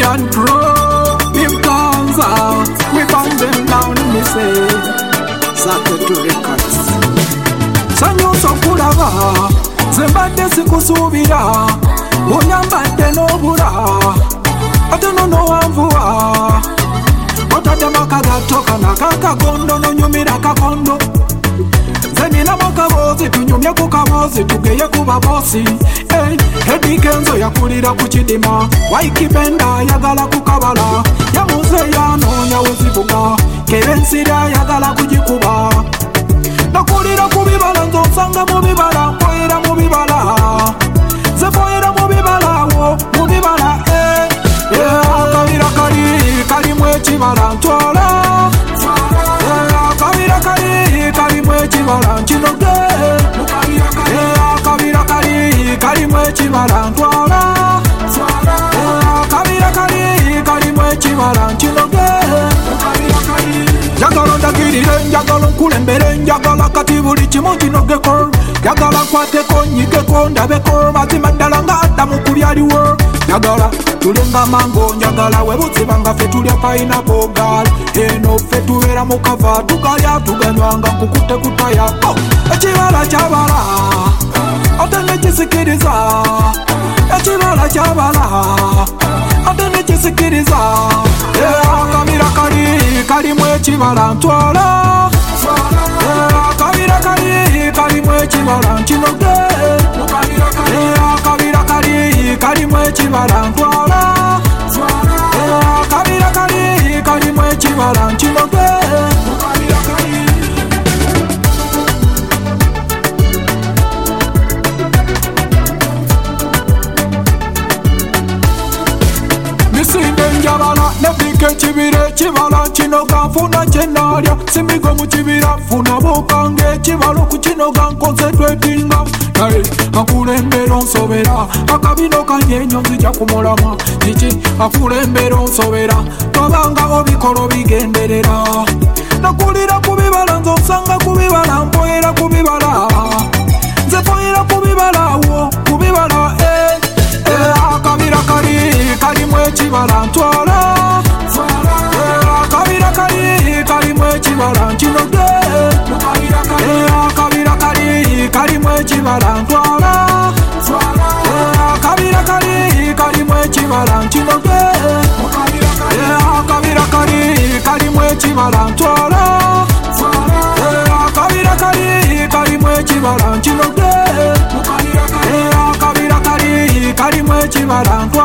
Caribbean crew, big guns out. We found them down in the sea. Sake to records. Sanyoso kulaba, zembadde sikusubira. Bonyambadde n'obula, ate nono wanvuwa. Otadde makagatoka nakakagondo nonyumira kakondo. Zenina makabozi tunyumye ku kabozi tugeye ku babosi. Eddie Kenzo yakulira ku kidima, Waikibenda yagala kukabala. Yamuze yanoonya wezivuga, Kerensira yagala kugikuba. Nakulira ku bibala nzonsanga mu bibala, mpoyera mu bibala. Zepoyera mu bibala wo, mu bibala akabira kalimu ekibala ntwala. Akabira kalimu ekibala nkinoge. Akabira kalimu ekibala ntwala. Akabira kalimu ekibala nkinoge. Njagala ndagirire, njagala nkulembere, njagala kati buli kimu kinogeko. Njagala nkwateko, nyigeko, ndabeko, mazima ddala nga Adamu ku byaliwo. Njagala tulenga mango, njagala webuziba nga ffe tulya pineapple gal. Eno ffe tubeera mu kava, tugalya tuganywanga nkukute kutaya. Ekibala kyabala, ate nekisikiriza. Ekibala kyabala, ate nekisikiriza. Akabira kalimu ekibala ntwala. Akabira kalimu ekibala nkinoge. Akabira kalimu ekibala ntwala. Akabira kalimu ekibala nkinoge. Misinde njabala nebike ekibira ekibala kinoga nfuna kyenalya. Simigo mu kibira funa bukange ekibala okukinoga nkozeddwa edinga. Naye akulembera onsobera, akabino kanyenyo nzija kumulama. Kiki akulembera onsobera, tobanga obikola obigenderera. Nakulira ku bibala nzonsanga ku bibala, mpoyera ku bibala. Nze mpoyera ku bibala wo, ku bibala akabira kalimu ekibala ntwala. Akabira kalimu ekibala nkinoge. Akabira kalimu ekibala ntwala. Akabira kalimu ekibala nkinoge. Akabira kalimu ekibala ntwala. Akabira kalimu ekibala nkinoge. Akabira kalimu ekibala ntwala.